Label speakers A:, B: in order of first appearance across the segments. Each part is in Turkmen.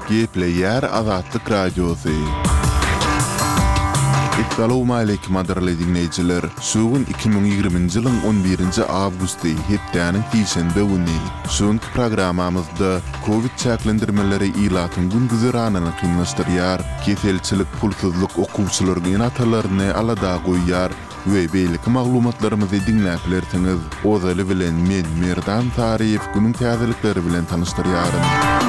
A: Gepleyer Azatlyk Radiosu. Assalamu alaykum adarly dinleyijiler. Sugun 2020-nji ýylyň 11-nji awgusty hepdäniň diýşenbe güni. Şonky programamyzda Covid çäklendirmeleri ilatyň gündüzeranyny kynlaşdyrýar, keselçilik, pulsuzlyk okuwçylaryň ýenatalaryny alada goýýar we beýlik maglumatlarymyzy dinläplersiňiz. Ozaly bilen men Merdan Taryýew günüň täzelikleri bilen tanışdyrýarym.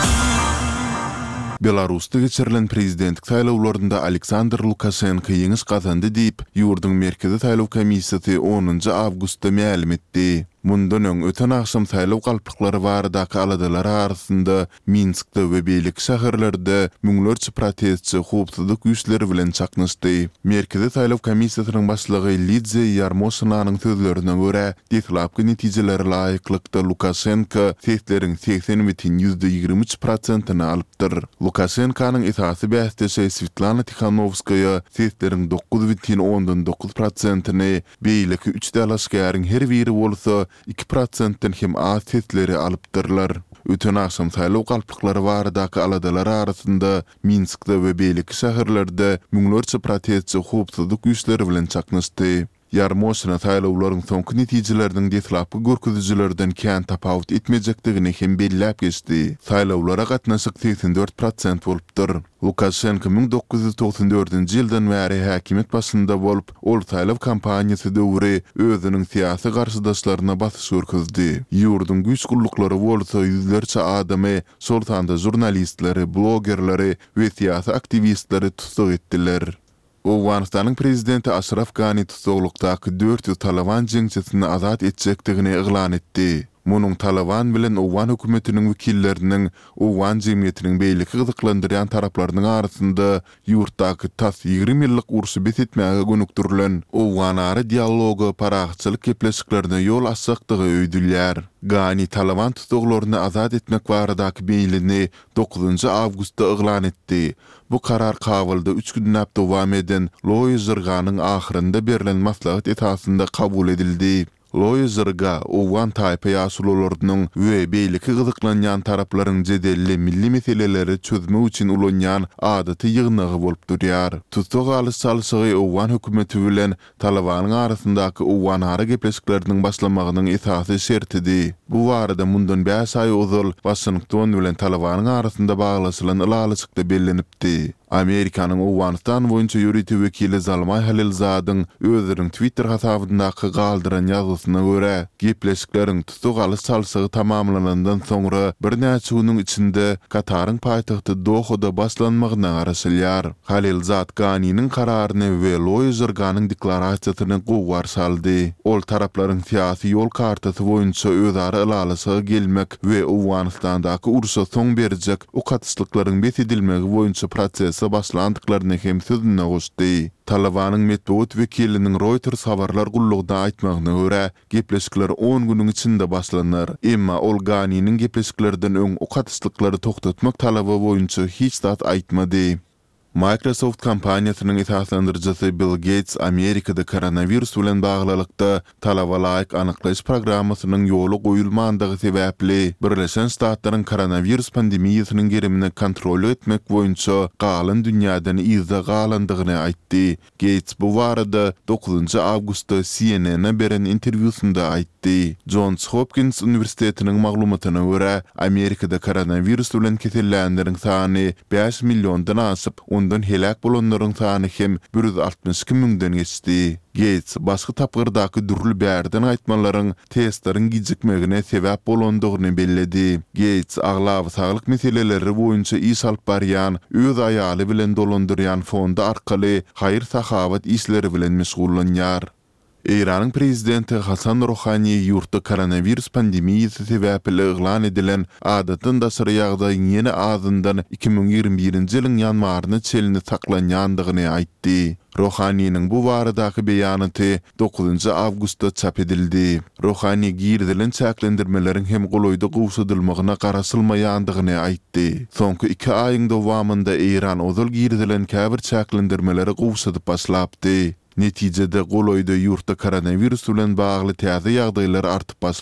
A: Belarusda geçirilen prezidentlik saýlawlarynda Aleksandr Lukashenko ýeňiş gazandy diýip ýurdun merkezi saýlaw komissiýasy 10 awgustda ma'lum etdi. Mundan öň öten akşam saýlaw galplyklary baradaky aladalar arasynda Minskde we beýlik şäherlerde müňlerçe protestçi howpsuzlyk güýçleri bilen çaknaşdy. Merkezi saýlaw komissiýasynyň başlygy Lidia Yarmoshynanyň sözlerine görä, detlapky netijeleri laýyklykda Lukashenko sesleriň 80,23%-ny alypdyr. Lukashenkonyň esasy bästesi Svetlana Tikhanovskaya sesleriň 9,19%-ny, beýleki 3 dalaşgaryň her biri bolsa 2%-den hem az sesleri alypdyrlar. Öten akşam saýlaw galplyklary baradaky aladalar arasynda Minskde we beýleki şäherlerde müňlerçe protestçi howpsuzlyk güýçleri bilen çaknaşdy. Yarmoshina saýlawlaryň soňky netijeleriniň detlapky görkezüjilerden kän tapawut etmejekdigini hem belläp geçdi. Saýlawlara gatnaşyk 84% bolupdyr. Lukashenko 1994-nji ýyldan bäri häkimet başynda bolup, ol saýlaw kampaniýasy döwri özüniň syýasy garşydaşlaryna basyş görkezdi. Ýurdun güýç gullyklary bolsa ýüzlerçe adamy, şol sanda jurnalistleri, blogerleri we syýasy aktivistleri tutsak etdiler. Awganistanyň prezidenti Ashraf Ghani tutsaklykdaky 400 Taliban jeňçisini azat etjekdigini eglan etdi. Munyň Taliban bilen Awgan hökümetiniň wekilleriniň Awgan jemgyýetiniň beýleki gyzyklandyrýan taraplarynyň arasynda ýurtdaky tas 20 ýyllyk urşy betitmäge gönükdirilen Awgan-ara dialogy paragçylyk gepleşiklerine ýol açykdygy öýdülýär. Ghani Taliban tutsaklaryny azat etmek baradaky beýlini 9 awgustda eglan etdi. Bu karar kabulda 3 günnäp dowam eden Loy Zırganyň ahyrynda berilen maslahat esasynda kabul edildi. Loy Zırga, Awgan taýpa ýaşulularynyň we beýleki gyzyklanýan taraplaryň jedelli milli meseleleri çözmek üçin ulanýan adaty ýygnagy bolup durýar. Tutsak alyş çalşygy Awgan hökümeti bilen Talibanyň arasyndaky Awgan-ara gepleşikleriniň başlamagynyň esasy şertidi. Bu barada mundan 5 ay ozal Washington bilen Talibanyň arasynda baglaşylan ýalyçykda bellenipdi. Amerikanyň Awganistan boýunça ýöretip wekili Zalmay Halilzadyň özüniň Twitter hasabyndaky galdyran ýazysyna görä, gepleşikleriň tutsak alyş çalşygy tamamlanandan soňra bir näçe güniň içinde Kataryň paýtagty Dohada başlanmagyna garaşylýar. Halilzad Ghani'niň kararyny we Loy Zırganyň deklarasiýasyny gowar saldy. Ol taraplaryň syýasy ýol kartasy boýunça özara ýalyşyga gelmek we Awganistandaky urşa soň berjek o katyslyklaryň besedilmegi boýunça proses başlandyklaryny hem sözüne goşdy. Talibanyň medeniýet wekiliniň Reuters habarlar gullugda aýtmagyna görä, gepleşikler 10 güniň içinde başlanar. Emma ol Ghani'niň gepleşiklerden öň o katyslyklary toktatmak talaby boýunça hiç zat aýtmady. Microsoft kompaniýasynyň esaslandyrjysy Bill Gates Amerikada koronavirus bilen baglylykda talaba laýyk anyklaş programmasynyň ýoly goýulmandygy sebäpli Birleşen Ştatlaryň koronavirus pandemiýasynyň gerimini kontrol etmek boýunça galan dünýäden izde galandygyny aýtdy. Gates bu barada 9 awgustda CNN-e beren interwýusynda aýtdy. Johns Hopkins Universitetiniň maglumatyna görä, Amerikada koronavirus bilen kesellänleriň sany 5 millióndan aşyp, ondan helak bolanlaryň sany hem 162 000-den geçdi. Gates başga tapgyrdaky dürli bärden aýtmalaryň testleriň gijikmegine sebäp bolandygyny belledi. Gates aglaw saglyk meseleleri boýunça iş alyp barýan, öz aýaly bilen dolandyrýan fonda arkaly haýır-sahawat işleri bilen meşgullanýar. Iranyň prezidenti Hasan Rouhani ýurtda koronavirus pandemiýasy sebäpli eglan edilen adatdan daşary ýagdaýyň ýene azyndan 2021-nji ýylyň ýanwaryna çelini saklanýandygyny aýtdy. Rouhani'nin bu baradaky beýanaty 9 awgustda çap edildi. Rouhani girdilen çäklendirmeleriň hem goloýda gowşadylmagyna garaşylmaýandygyny aýtdy. Soňky 2 aýyň dowamında Iran ozal girdilen käbir çäklendirmeleri gowşadyp başlapdy. Netijede goloýda ýurtda koronavirus bilen bagly täze ýagdaýlar artyp